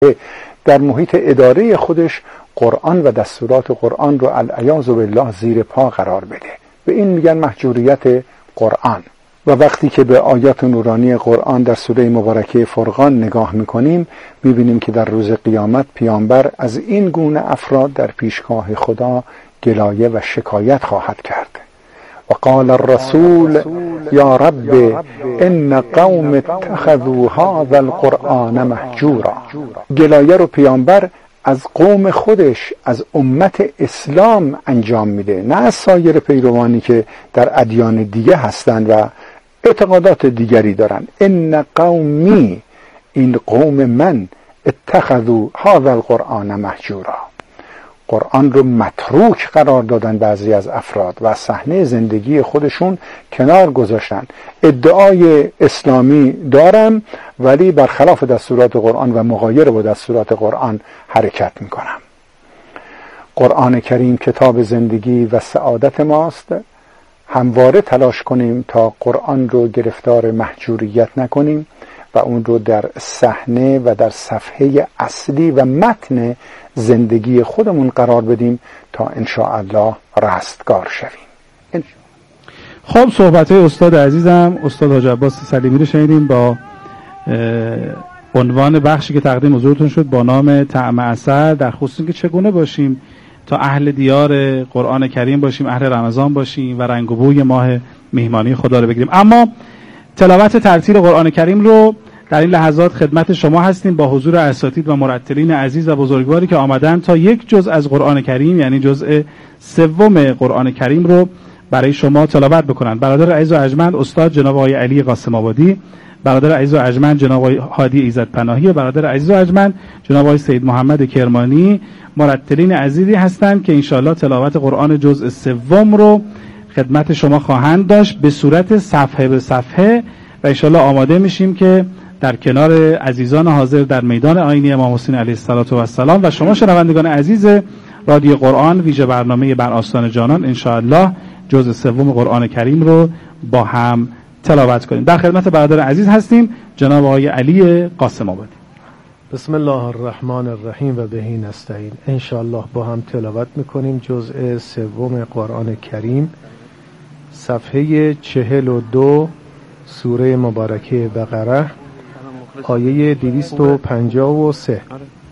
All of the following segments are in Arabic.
در محیط اداره خودش قرآن و دستورات قرآن رو العیاذ بالله زیر پا قرار بده. به این میگن محجوریت قرآن. و وقتی که به آیات نورانی قرآن در سوره مبارکه فرقان نگاه میکنیم میبینیم که در روز قیامت پیامبر از این گونه افراد در پیشگاه خدا گلایه و شکایت خواهد کرد. و قال الرسول یا رب ان قوم اتخذوا هذا القرآن مهجورا. گلایه رو پیامبر از قوم خودش، از امت اسلام انجام میده، نه از سایر پیروانی که در ادیان دیگه هستند و اعتقادات دیگری دارن. ان قومی، این قوم من، اتخذوا هذا القرآن مهجورا، قرآن رو متروک قرار دادن بعضی از افراد و صحنه زندگی خودشون کنار گذاشتن. ادعای اسلامی دارم ولی برخلاف دستورات قرآن و مغایر با دستورات قرآن حرکت میکنم. قرآن کریم کتاب زندگی و سعادت ماست. همواره تلاش کنیم تا قرآن رو گرفتار محجوریت نکنیم و اون رو در صحنه و در صفحه اصلی و متن زندگی خودمون قرار بدیم تا انشاءالله رستگار شویم. خب صحبت استاد عزیزم استاد حاج عباس سلیمی رو شنیدیم با عنوان بخشی که تقدیم حضورتون شد با نام طعم عسل، در خصوص که چگونه باشیم تا اهل دیار قرآن کریم باشیم، اهل رمضان باشیم و رنگ و بوی ماه مهمانی خدا رو بگیریم. اما تلاوت ترتیل قرآن کریم رو در این لحظات خدمت شما هستیم با حضور اساتید و مرتلین عزیز و بزرگواری که آمدن تا یک جزء از قرآن کریم، یعنی جزء سوم قرآن کریم رو برای شما تلاوت بکنن. برادر عزیز و ارجمند استاد جناب آقای علی قاسم آبادی، برادر عزیز و ارجمند جناب آقای هادی ایزد پناهی و برادر عزیز و ارجمند جناب آقای سید محمد کرمانی مرتلین عزیزی هستند که انشاءالله تلاوت قرآن جزء سوم رو خدمت شما خواهند داشت به صورت صفحه به صفحه و انشاءالله آماده میشیم که در کنار عزیزان حاضر در میدان آیینی امام حسین علیه السلام و شما شنوندگان عزیز رادیو قرآن ویژه برنامه بر آستان جانان انشاءالله جزء سوم قرآن کریم رو با هم تلاوت کنیم. در خدمت برادر عزیز هستیم جناب آقای علی قاسم آبادی. بسم الله الرحمن الرحیم و بهی نستعین. انشاءالله با هم تلاوت میکنیم جزء سوم قرآن کریم، صفحه 42 سوره مبارکه بقره، آیه 253.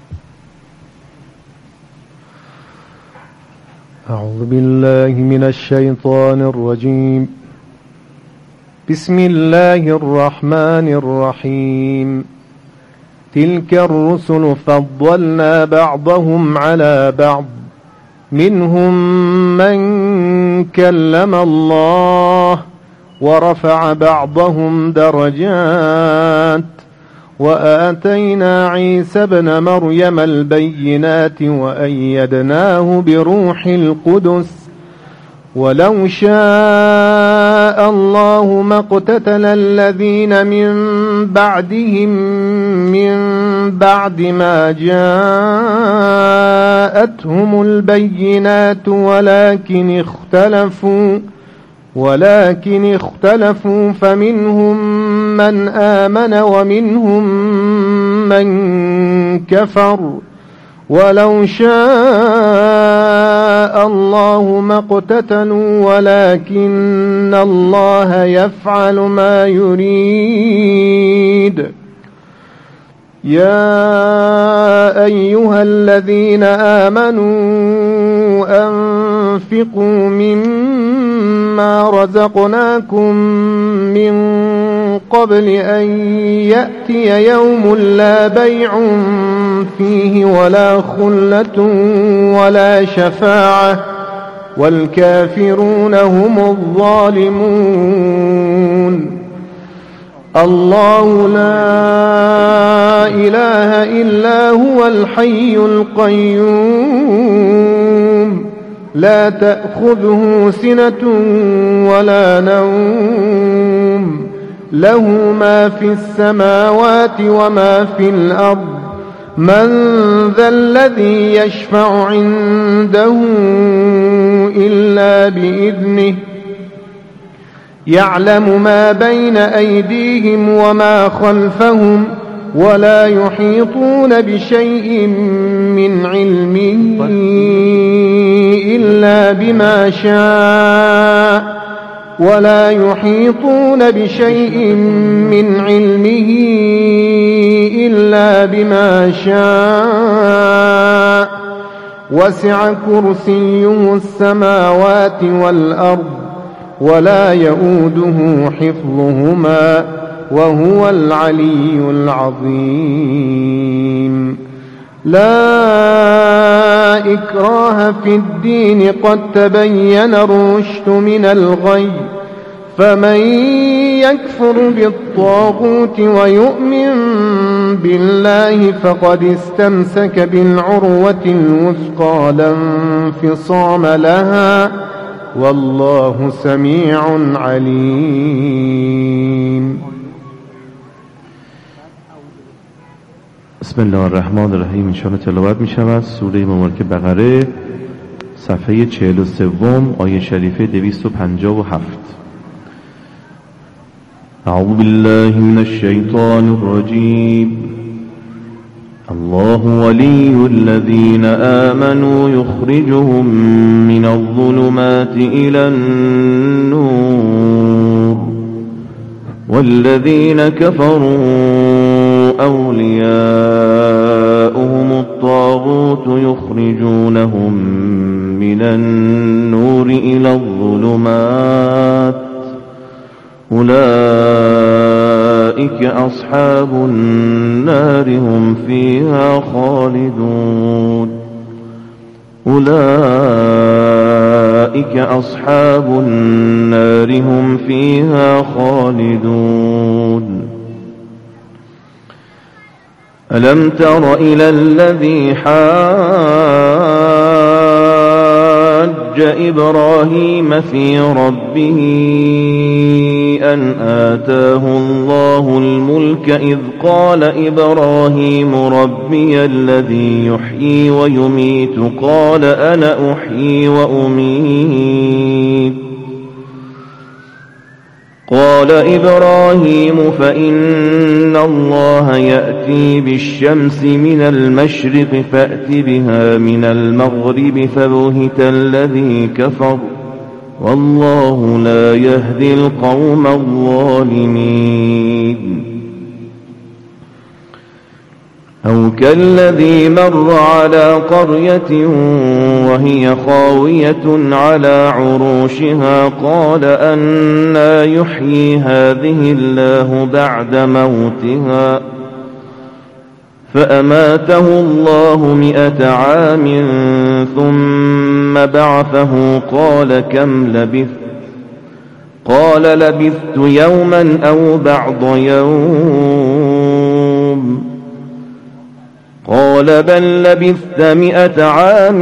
اعوذ بالله من الشیطان الرجیم. بسم الله الرحمن الرحیم. تلك الرسل فضلنا بعضهم على بعض منهم من كلم الله ورفع بعضهم درجات وآتينا عيسى ابن مريم البينات وأيدناه بروح القدس ولو شاء الله ما اقتتل الذين من بعدهم من بعد ما جاءتهم البينات ولكن اختلفوا فمنهم من آمن ومنهم من كفر ولو شاء الله ما اقتتلوا ولكن الله يفعل ما يريد. يا أيها الذين آمنوا أنفقوا مما رزقناكم من قبل أن يأتي يوم لا بيع فيه ولا خلة ولا شفاعة والكافرون هم الظالمون. الله لا إله إلا هو الحي القيوم لا تأخذه سنة ولا نوم له ما في السماوات وما في الأرض من ذا الذي يشفع عنده إلا بإذنه يعلم ما بين أيديهم وما خلفهم ولا يحيطون بشيء من علمه إلا بما شاء ولا يحيطون بشيء من علمه إلا بما شاء وسع كرسيه السماوات والأرض ولا يؤوده حفظهما وهو العلي العظيم. لا إكراه في الدين قد تبين الرشد من الغي فمن يكفر بالطاغوت ويؤمن بالله فقد استمسك بالعروة الوثقى لا انفصام لها والله سميع عليم. بسم الله الرحمن الرحیم. انشاءالله تلاوت می شود سوره مبارکه بقره صفحه 43 آیه شریفه 257. اعوذ بالله من الشیطان الرجیم. الله ولي الذين آمنوا يخرجهم من الظلمات إلى النور والذين كفروا أولياؤهم الطاغوت يخرجونهم من النور إلى الظلمات أولئك أصحاب النار هم فيها خالدون. أولئك أصحاب النار هم فيها خالدون. ألم تر إلى الذي حاج إبراهيم في ربه أن آتاه الله الملك إذ قال إبراهيم ربي الذي يحيي ويميت قال أنا أحيي وأميت قال إبراهيم فإن الله يأتي بالشمس من المشرق فأت بها من المغرب فبهت الذي كفر والله لا يهدي القوم الظالمين. أو كالذي مر على قرية وهي خاوية على عروشها قال أنى يحيي هذه الله بعد موتها فأماته الله 100 عام ثم بعثه قال كم لبثت قال لبثت يوما أو بعض يوم قال بل لبثت 100 عام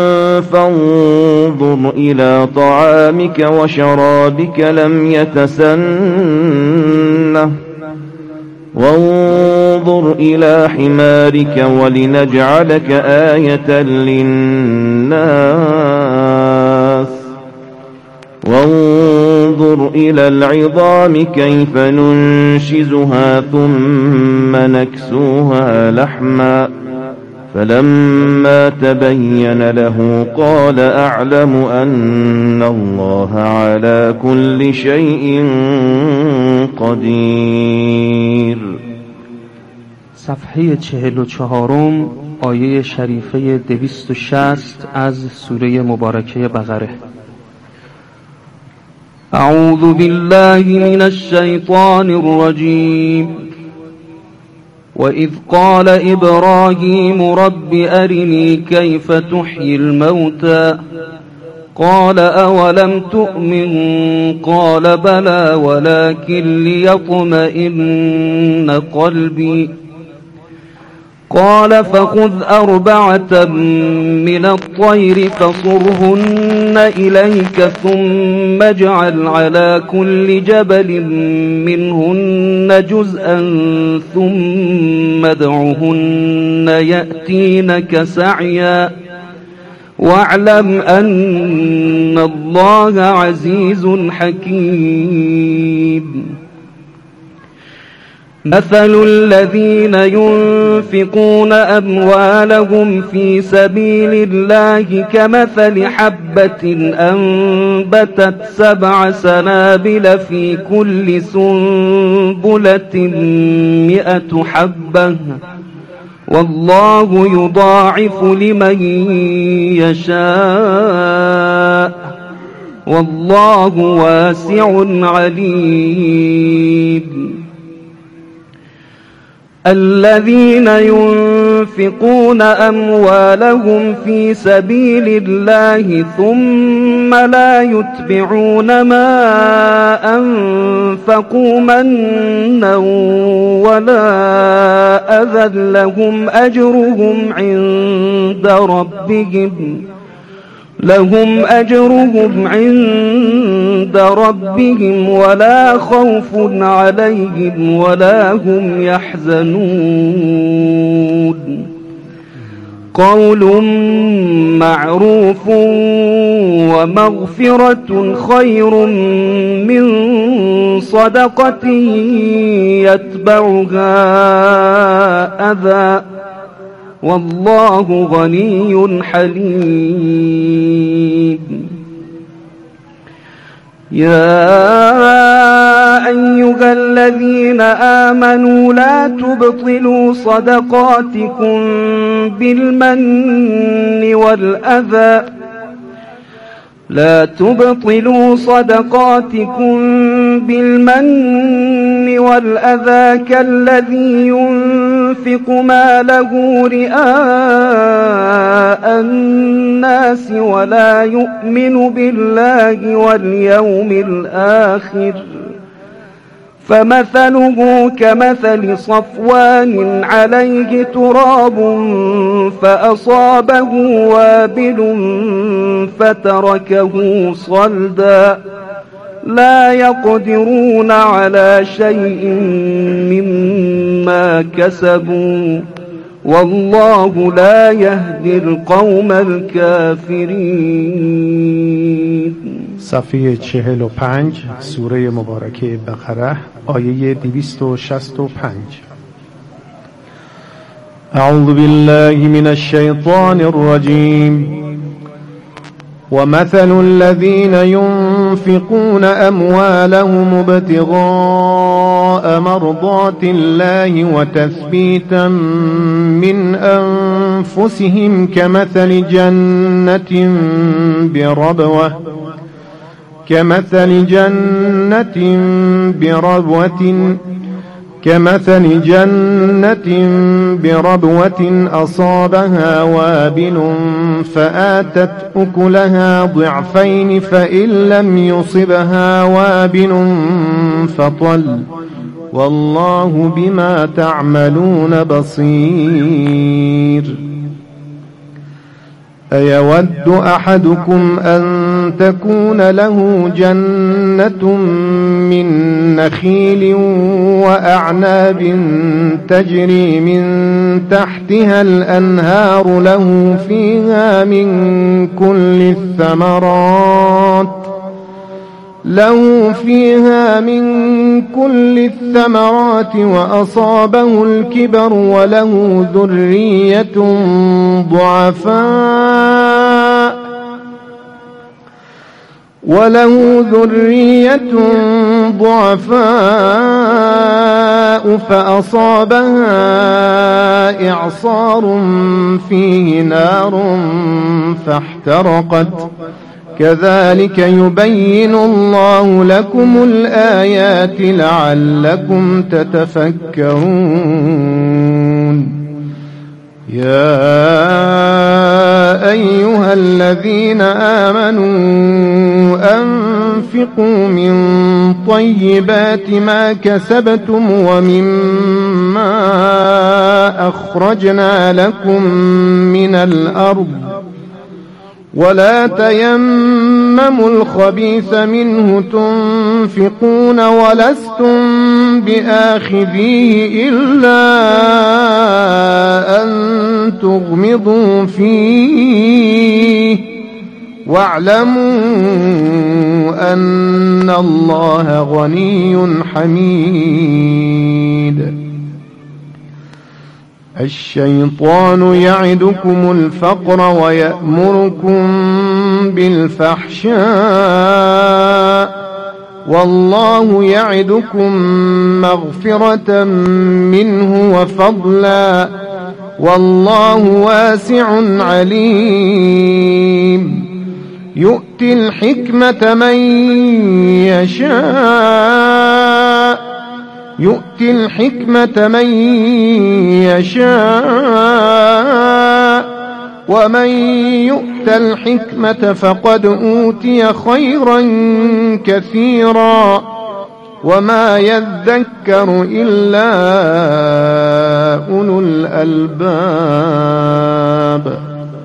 فانظر إلى طعامك وشرابك لم يتسنه وانظر إلى حمارك ولنجعلك آية للناس وانظر إلى العظام كيف ننشزها ثم نكسوها لحما فلما تبين له قال أعلم أن الله على كل شيء قدیر. صفحه 44 آیه شریفه 260 از سوره مبارکه بقره. اعوذ بالله من الشیطان الرجیم. وإذ قال إبراهيم رب أرني كيف تحيي الموتى قال أولم تؤمن قال بلى ولكن ليطمئن قلبي قال فخذ 4 من الطير فصرهن إليك ثم اجعل على كل جبل منهن جزءا ثم ادعهن يأتينك سعيا واعلم أن الله عزيز حكيم. مثل الذين ينفقون أموالهم في سبيل الله كمثل حبة أنبتت 7 سنابل في كل سنبلة 100 حبة والله يضاعف لمن يشاء والله واسع عليم. الذين ينفقون أموالهم في سبيل الله ثم لا يتبعون ما أنفقوا منا ولا أذى لهم أجرهم عند ربهم ولا خوف عليهم ولا هم يحزنون. قول معروف ومغفرة خير من صدقة يتبعها أذى والله غني حليم. يا أيها الذين آمنوا لا تبطلوا صدقاتكم بالمن والأذى كالذي ينفق ماله رئاء الناس ولا يؤمن بالله واليوم الآخر فمثله كمثل صفوان عليه تراب فأصابه وابل فتركه صلدا لا يقدرون على شيء مما كسبوا والله لا يهدي القوم الكافرين. صفحه 45 سوره مبارکه بقره آیه 265. اعوذ بالله من الشیطان الرجیم. ومثل الذين ينفقون أموالهم ابتغاء مرضات الله وتثبيتا من أنفسهم كمثل جنة بربوة أصابها وابل فآتت أكلها ضعفين فإن لم يصبها وابل فطل والله بما تعملون بصير. أيود أحدكم أن تكون له جنة من نخيل وأعناب تجري من تحتها الأنهار له فيها من كل الثمرات وأصابه الكبر وله ذرية ضعفاء فأصابها إعصار فيه نار فاحترقت كذلك يبين الله لكم الآيات لعلكم تتفكرون. يا أيها الذين آمنوا أنفقوا من طيبات ما كسبتم ومما أخرجنا لكم من الأرض ولا تيمموا الخبيث منه تنفقون ولستم بآخذيه إلا أن تغمضوا فيه واعلموا أن الله غني حميد. الشيطان يعدكم الفقر ويأمركم بالفحشاء والله يعدكم مغفرة منه وفضلا والله واسع عليم. يؤتي الحكمة من يشاء ومن يؤت الحكمة فقد أوتي خيرا كثيرا وما يذكر إلا أولو الألباب.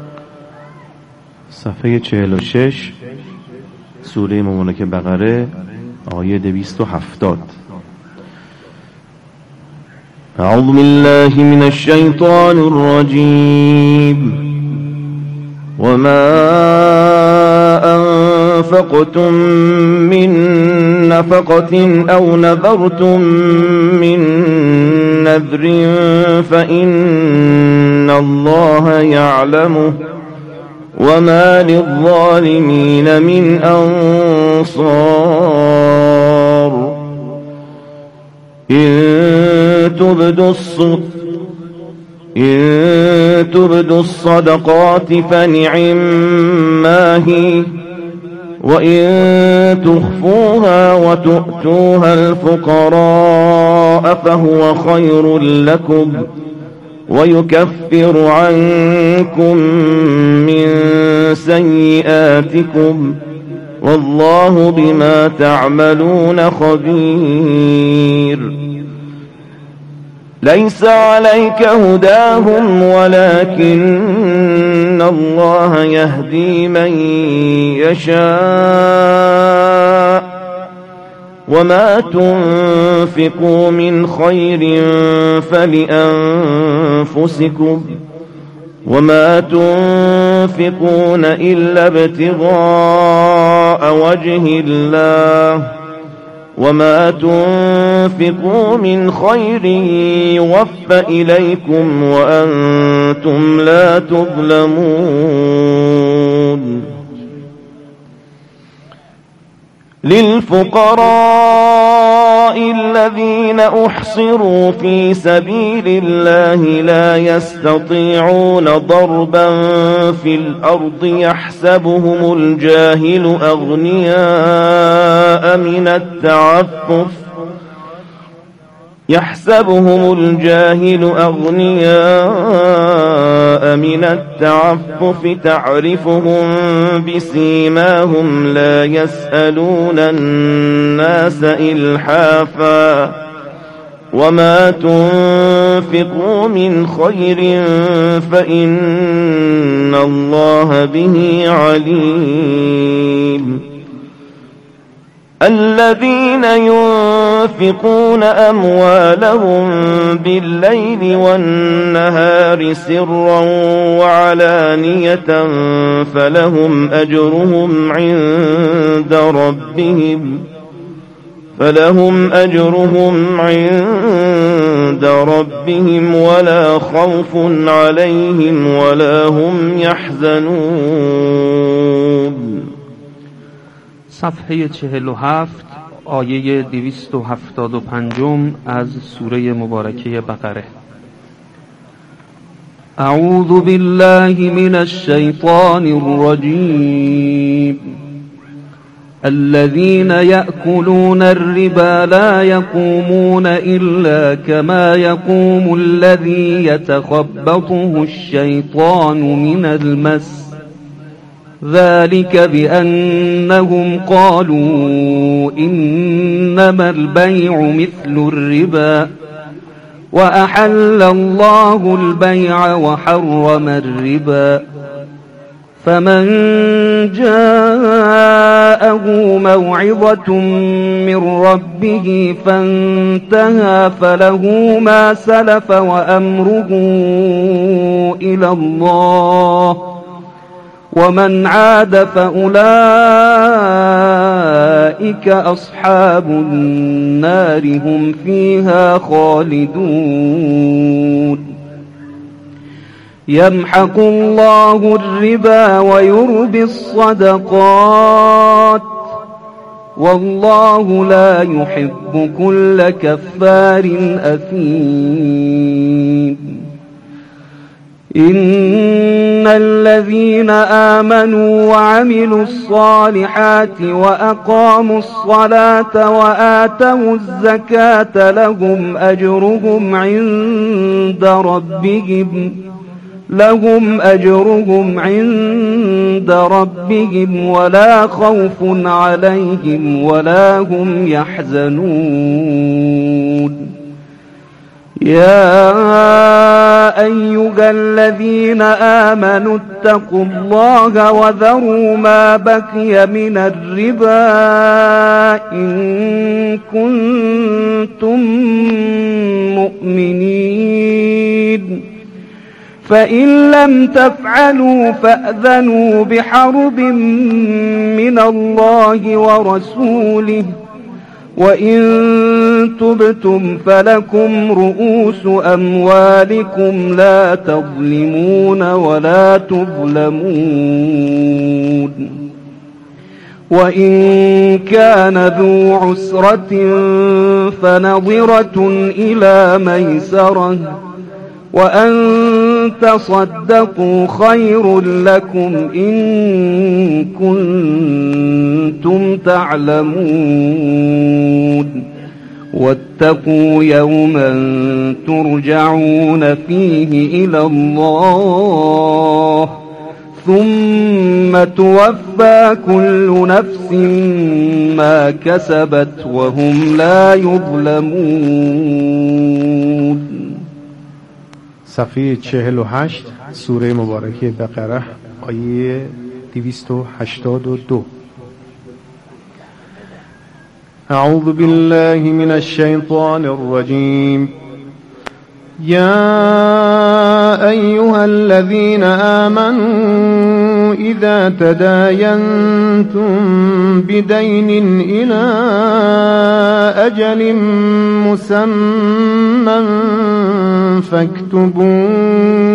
صفحه 46 سوره مبارکه بقره آیه 270. أعوذ بالله من الشيطان الرجيم. وما أنفقتم من نفقة أو نذرتم من نذر فإن الله يعلمه وما للظالمين من أنصار. إن تبدوا الصدقات فنعما هي وإن تخفوها وتؤتوها الفقراء فهو خير لكم ويكفر عنكم من سيئاتكم والله بما تعملون خبير. ليس عليك هداهم ولكن الله يهدي من يشاء وما تنفقوا من خير فلأنفسكم وما تنفقون إلا ابتغاء وجه الله وما تنفقوا من خير يوفى إليكم وأنتم لا تظلمون. للفقراء الذين أحصروا في سبيل الله لا يستطيعون ضربا في الأرض يحسبهم الجاهل أغنياء من التعفف تعرفهم بسيماهم لا يسألون الناس إلحافا وما تنفقوا من خير فإن الله به عليم. الذين ينفقون أموالهم بالليل والنهار سرا وعلانية فلهم أجرهم عند ربهم ولا خوف عليهم ولا هم يحزنون. صفحه 47 آیه 275 از سوره مبارکه بقره. اعوذ بالله من الشیطان الرجیم. الذين يأكلون الربا لا يقومون إلا كما يقوم الذي يتخبطه الشيطان من المس ذلك بأنهم قالوا إنما البيع مثل الربا وأحل الله البيع وحرم الربا فمن جاءه موعظة من ربه فانتهى فله ما سلف وأمره إلى الله ومن عاد فأولئك أصحاب النار هم فيها خالدون يمحق الله الربا ويربي الصدقات والله لا يحب كل كفار أثيم إن الذين آمنوا وعملوا الصالحات وأقاموا الصلاة وآتوا الزكاة لهم أجرهم عند ربهم ولا خوف عليهم ولا هم يحزنون يا أيها الذين آمنوا اتقوا الله وذروا ما بقي من الربا إن كنتم مؤمنين فإن لم تفعلوا فأذنوا بحرب من الله ورسوله وإن تبتم فلكم رؤوس أموالكم لا تظلمون ولا تظلمون وإن كان ذو عسرة فنظرة إلى ميسرة وأن تصدقوا خير لكم إن كنتم تعلمون واتقوا يوما ترجعون فيه إلى الله ثم توفى كل نفس ما كسبت وهم لا يظلمون. صفحه 48 سوره مبارکه بقره آیه 282. اعوذ بالله من الشیطان الرجیم. يا أيها الذين آمنوا إذا تداينتم بدين إلى أجل مسمى فاكتبوه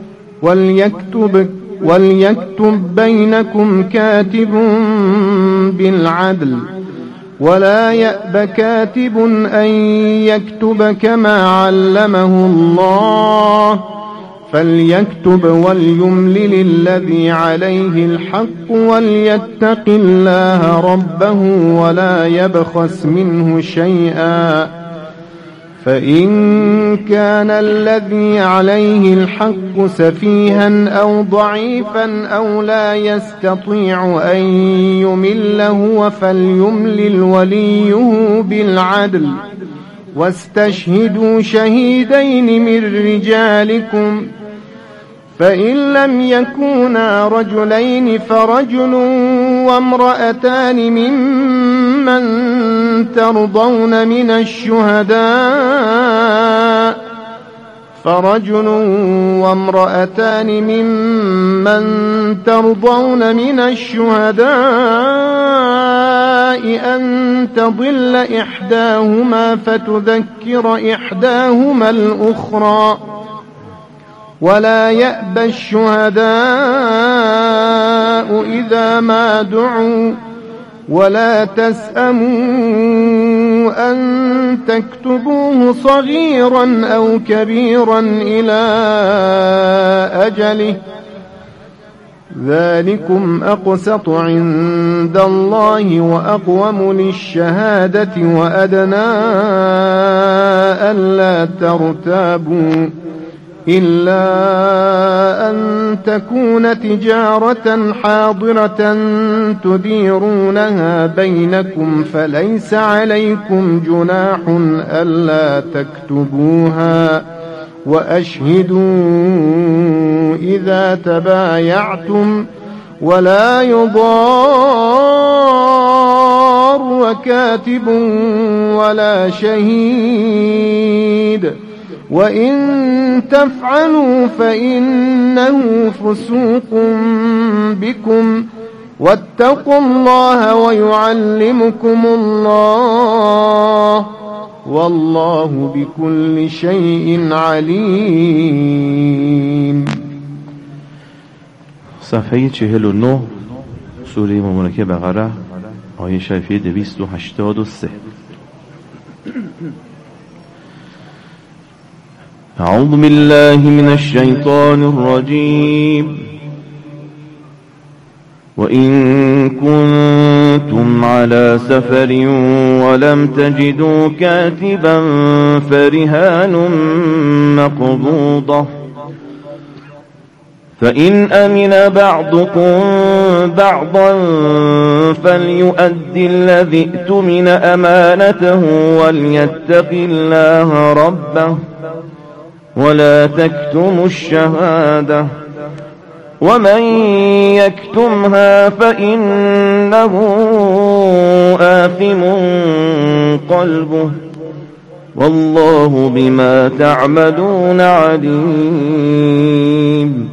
وليكتب بينكم كاتب بالعدل ولا يأب كاتب أن يكتب كما علمه الله فليكتب وليملل الذي عليه الحق وليتق الله ربه ولا يبخس منه شيئا فإن كان الذي عليه الحق سفيها أو ضعيفا أو لا يستطيع أن يمل هو فليملل وليه بالعدل واستشهدوا شهيدين من رجالكم فإن لم يكونا رجلين فرجل وامرأتان ممن ترضون من الشهداء أن تضل إحداهما فتذكر إحداهما الأخرى ولا يأبى الشهداء إذا ما دعوا ولا تسأموا أن تكتبوه صغيرا أو كبيرا إلى أجله ذلكم أقسط عند الله وأقوم للشهادة وأدنى ألا ترتابوا إلا أن تكون تجارة حاضرة تديرونها بينكم فليس عليكم جناح ألا تكتبوها وأشهدوا إذا تبايعتم ولا يضار كاتب ولا شهيد وإن تفعلوا فإنه فسوق بكم واتقوا الله ويعلمكم الله والله بكل شيء عليم. صفحه 49 سوره مبارکه بقره آیه شریفه 283. أعوذ بالله من الشيطان الرجيم. وإن كنتم على سفر ولم تجدوا كاتبا فرهان مقبوضة فإن أمن بعضكم بعضا فليؤدي الذي اؤتمن أمانته وليتق الله ربه ولا تكتموا الشهادة ومن يكتمها فإنه آثم قلبه والله بما تعملون عليم.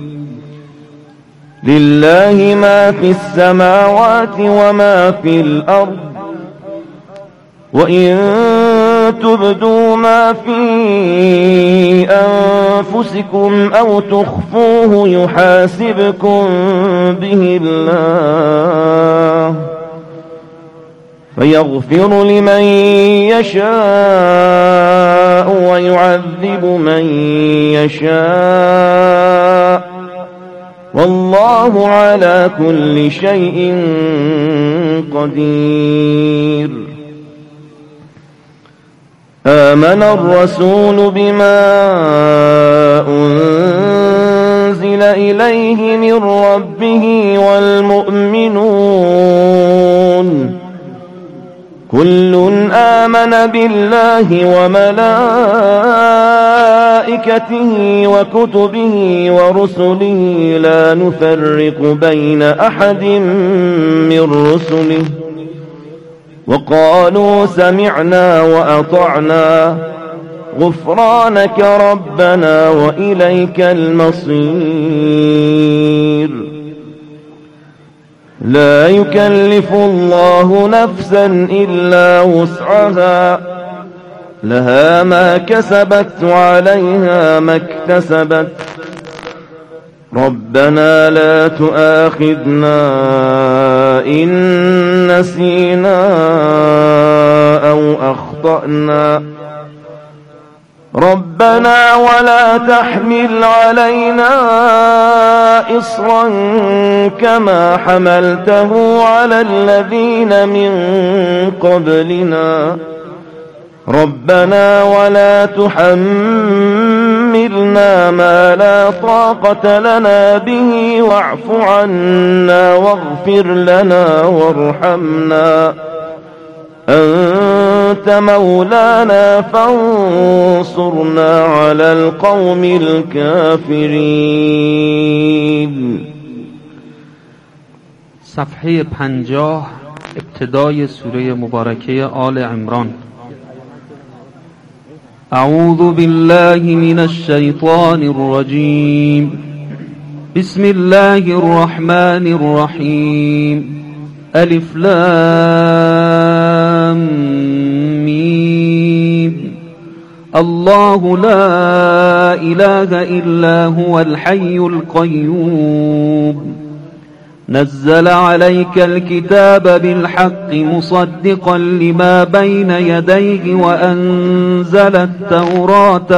لله ما في السماوات وما في الأرض وإن تبدوا ما في أنفسكم أو تخفوه يحاسبكم به الله فيغفر لمن يشاء ويعذب من يشاء والله على كل شيء قدير. آمن الرسول بما أنزل إليه من ربه والمؤمنون كل آمن بالله وملائكته وكتبه ورسله لا نفرق بين أحد من رسله وقالوا سمعنا وأطعنا غفرانك ربنا وإليك المصير. لا يكلف الله نفسا إلا وسعها لها ما كسبت وعليها ما اكتسبت ربنا لا تؤاخذنا إن نسينا أو أخطأنا ربنا ولا تحمل علينا إصرا كما حملته على الذين من قبلنا ربنا ولا تحملنا ما لا طاقة لنا به واعف عنا واغفر لنا وارحمنا أنت مولانا فانصرنا على القوم الكافرين. صفحه 50 ابتدای سوره مبارکه آل عمران. أعوذ بالله من الشيطان الرجيم بسم الله الرحمن الرحيم ألف لام ميم الله لا إله إلا هو الحي القيوم نزل عليك الكتاب بالحق مصدقا لما بين يديه وأنزل التوراة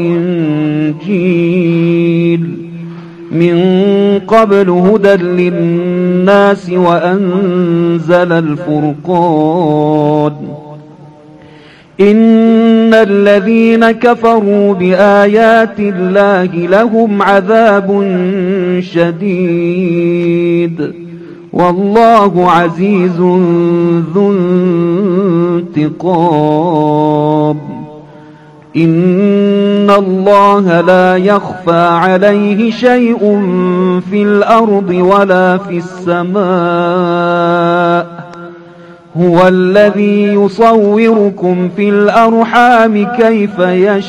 والإنجيل من قبل هدى للناس وأنزل الفرقان إن الذين كفروا بآيات الله لهم عذاب شديد والله عزيز ذو انتقام إن الله لا يخفى عليه شيء في الأرض ولا في السماء هو الذي يصوركم في الأرحام كيف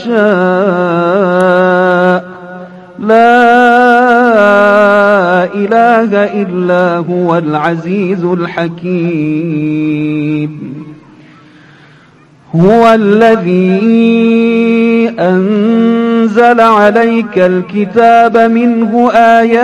يشاء لا إله إلا هو العزيز الحكيم هو الذي أنزل عليك الكتاب منه آيات